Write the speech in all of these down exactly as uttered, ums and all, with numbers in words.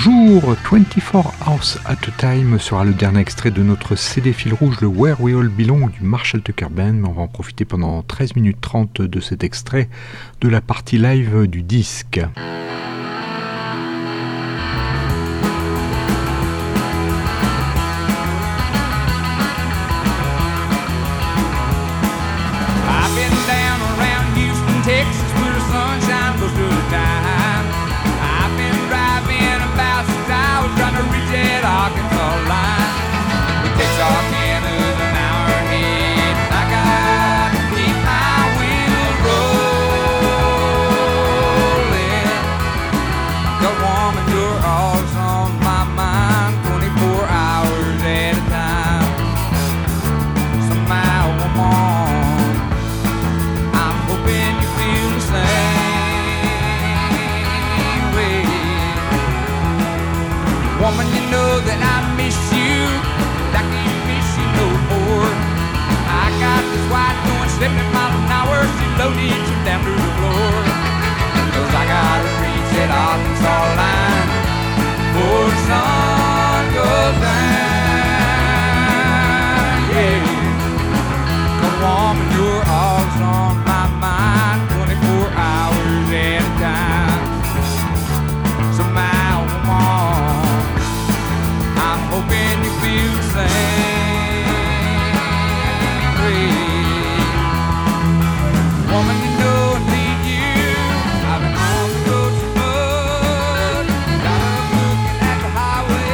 Bonjour, vingt-quatre Hours at a Time sera le dernier extrait de notre C D fil rouge, le Where We All Belong du Marshall Tucker Band, mais on va en profiter pendant treize minutes trente de cet extrait de la partie live du disque. seventy miles an hour, she loaded you down to the floor. Cause I gotta reach that Arkansas line before the sun goes down. Yeah, come woman, you're always on my mind, twenty-four hours at a time. So my woman, I'm hoping you feel the same. Woman, you know I need you. I've been on the road so much. Got her looking at the highway.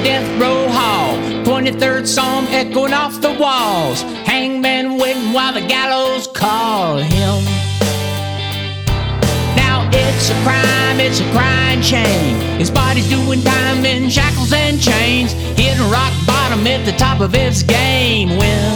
death row hall, twenty-third Psalm echoing off the walls, hangman waiting while the gallows call him. Now it's a crime, it's a crying shame. His body's doing time in shackles and chains, hitting rock bottom at the top of his game. When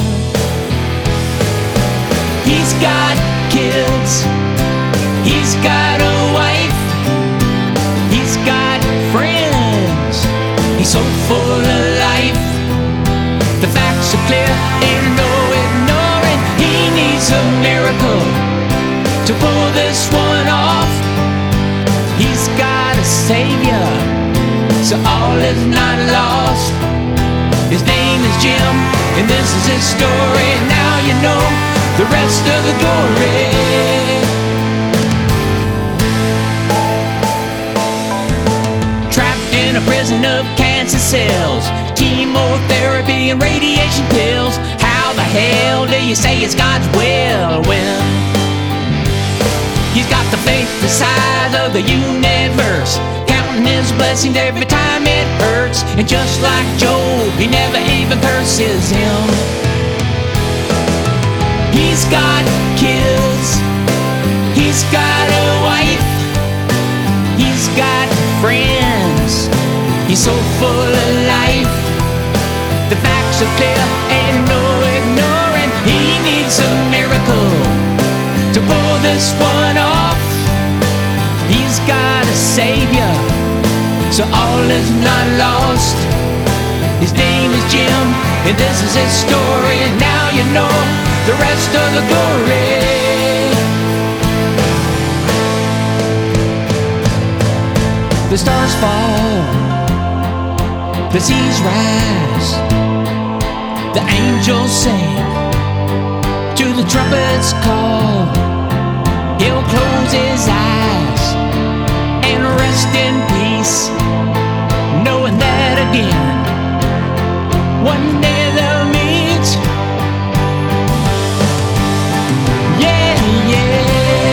he's got kids, he's got a wife, he's got friends, he's so full of life. The facts are clear, ain't no ignoring. He needs a miracle to pull this one off. He's got a savior, so all is not lost. His name is Jim, and this is his story. Now you know the rest of the glory. Trapped in a prison of cancer cells, chemotherapy and radiation pills. How the hell do you say it's God's will when he's got the faith the size of the universe, counting his blessings every time it hurts? And just like Job, he never even curses him. He's got kids, he's got a wife, he's got friends, he's so full of life. The facts are clear, ain't no ignoring. He needs a miracle to pull this one off. He's got a savior, so all is not lost. His name is Jim, and this is his story. And now you know the rest of the glory. The stars fall, the seas rise, the angels sing to the trumpet's call. He'll close his eyes and rest in peace, knowing that again one day they'll meet. Yeah, yeah.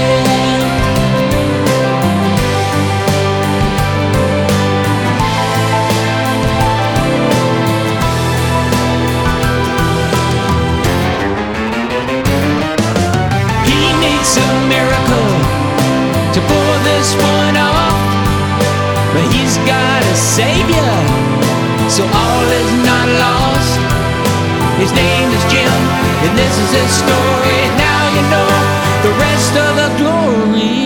He needs a miracle to pull this one off, but he's got a savior, so all is not lost. His name is Jim, and this is his story. Now you know the rest of the glory.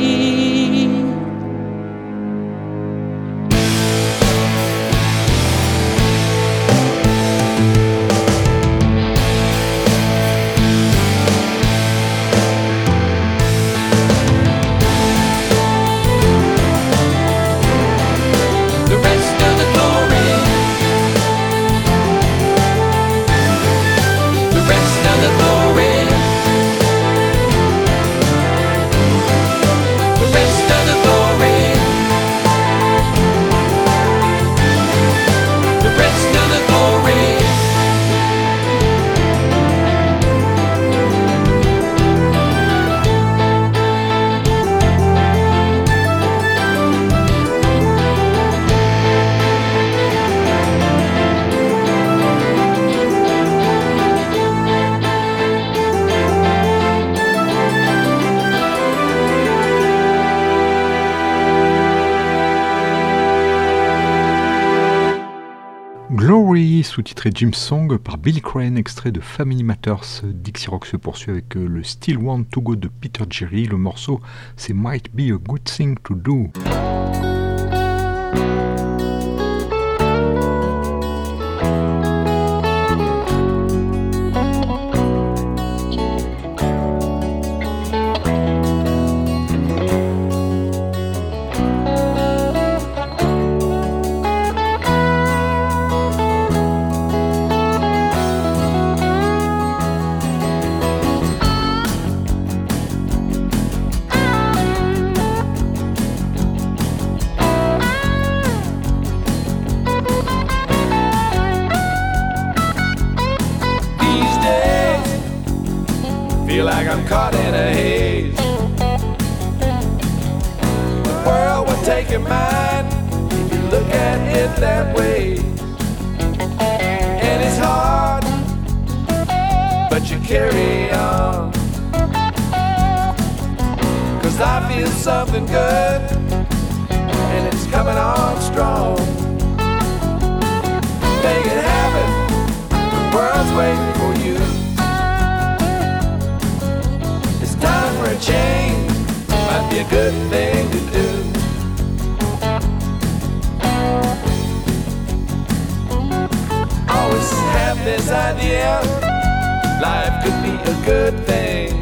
Sous-titré Jim's Song par Billy Crane, extrait de Family Matters. Dixie Rock se poursuit avec le Still Want to Go de Peter Jerry. Le morceau, c'est Might Be a Good Thing to Do. Caught in a haze. The world will take your mind if you look at it that way. And it's hard, but you carry on. Cause I feel something good, and it's coming on strong. Make it happen, the world's waiting for you. It's time for a change, might be a good thing to do. Always have this idea, life could be a good thing.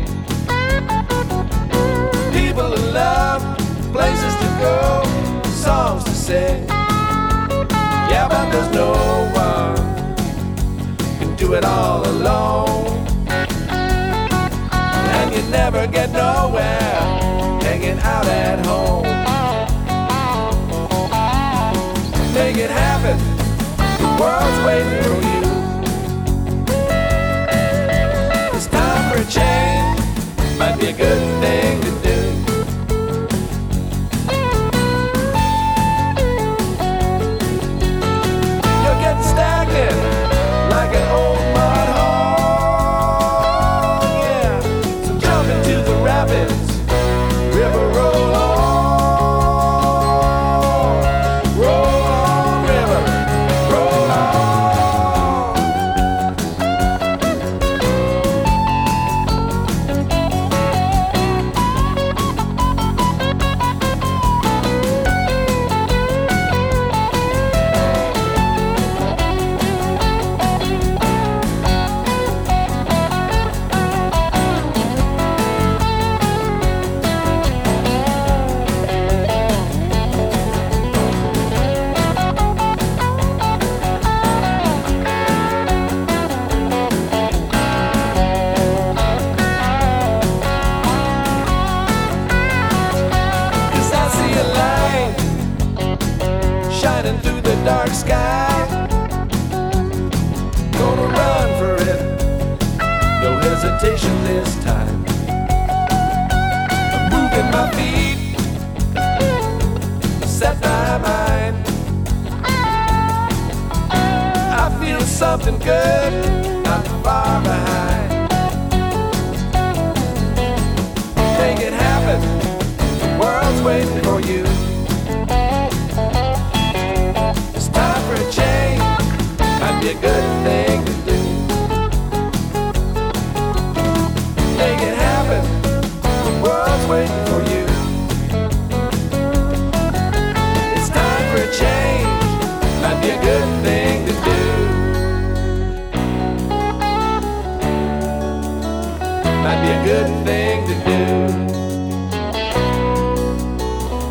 People to love, places to go, songs to sing. Yeah, but there's no one can do it all alone. And you never get nowhere hanging out at home. Make it happen, the world's waiting for you. It's time for a change, might be a good thing to do. You'll get stagnant like an old mud hole. Yeah, so jump into the rapids, river roll on, roll on, river, roll on. Dark sky, gonna run for it, no hesitation this time. I'm moving my feet, set my mind. I feel something good, not far behind. Make it happen, the world's waiting for you. Time for a change, might be a good thing to do. Make it happen, the world's waiting for you. It's time for a change, might be a good thing to do. Might be a good thing to do.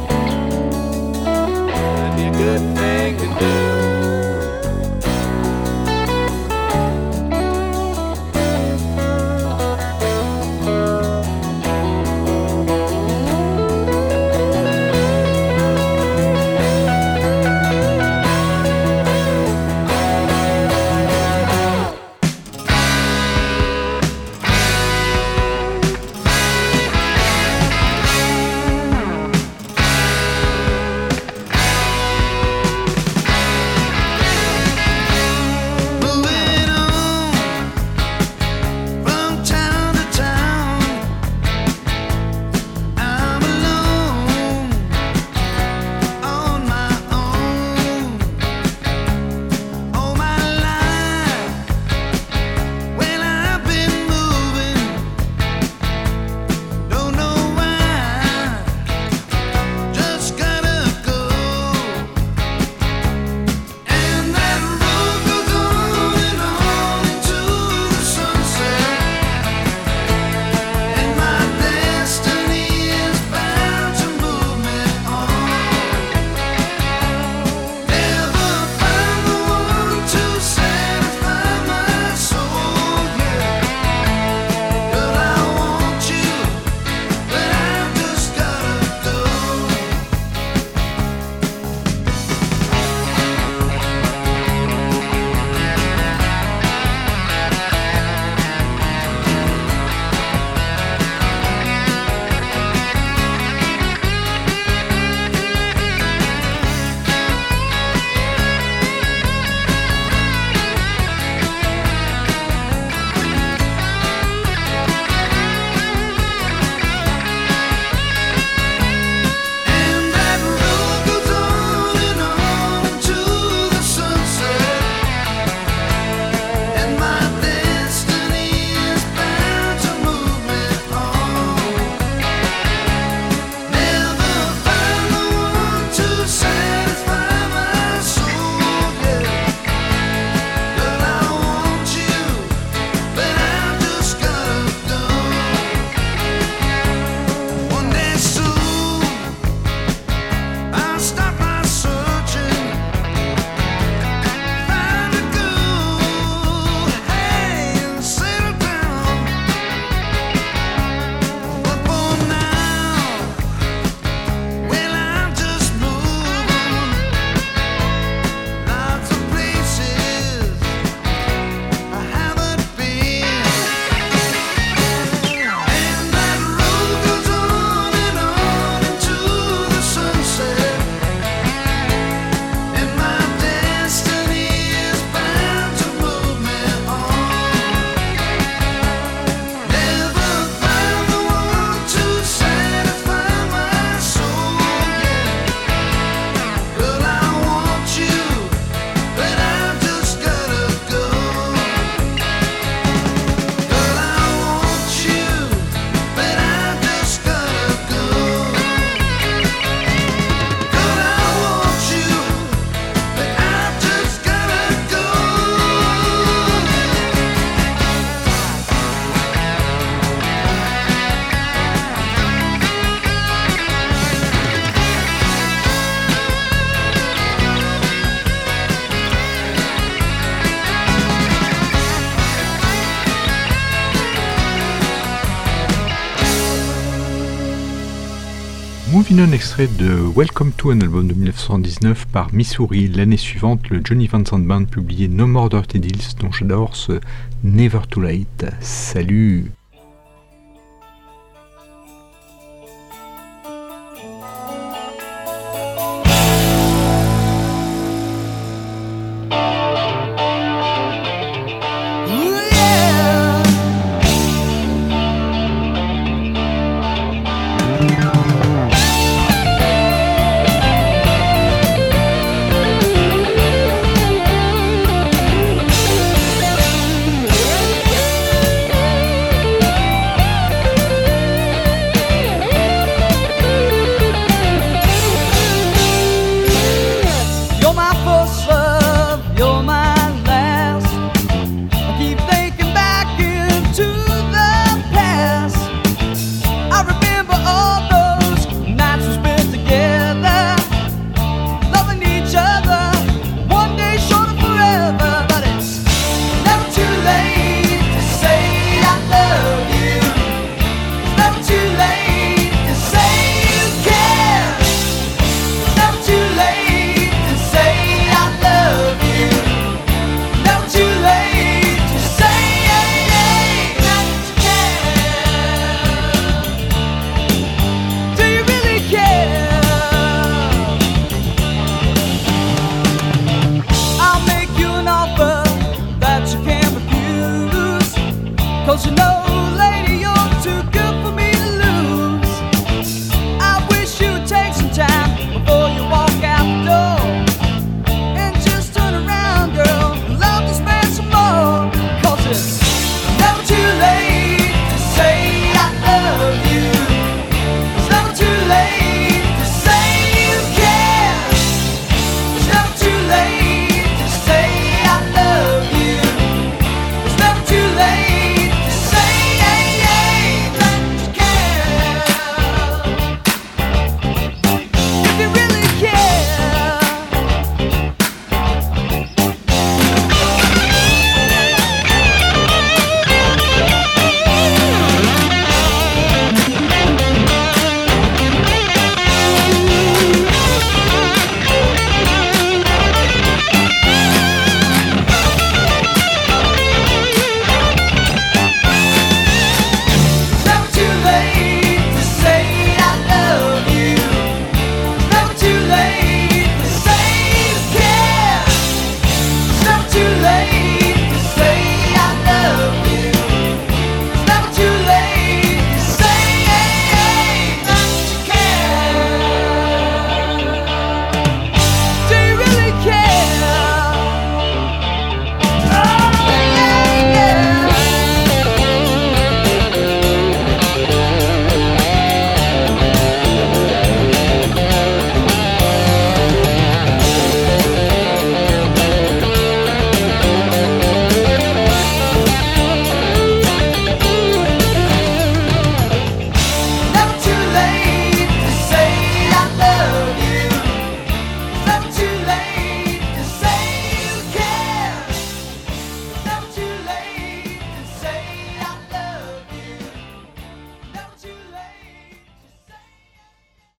Moving On, extrait de Welcome to, un album de mille neuf cent soixante-dix-neuf par Missouri. L'année suivante, le Johnny Van Sant Band publiait No More Dirty Deals, dont j'adore ce Never Too Late. Salut!